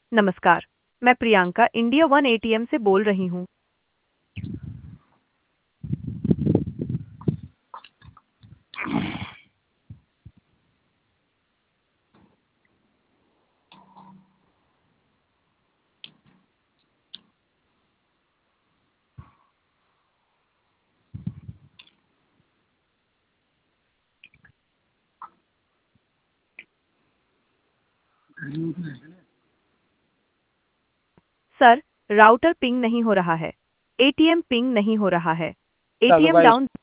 नमस्कार। मैं Priyanka India one ATM से बोल रही हूँ। सर, राउटर पिंग नहीं हो रहा है। एटीएम पिंग नहीं हो रहा है। चालू एटीएम का डाउन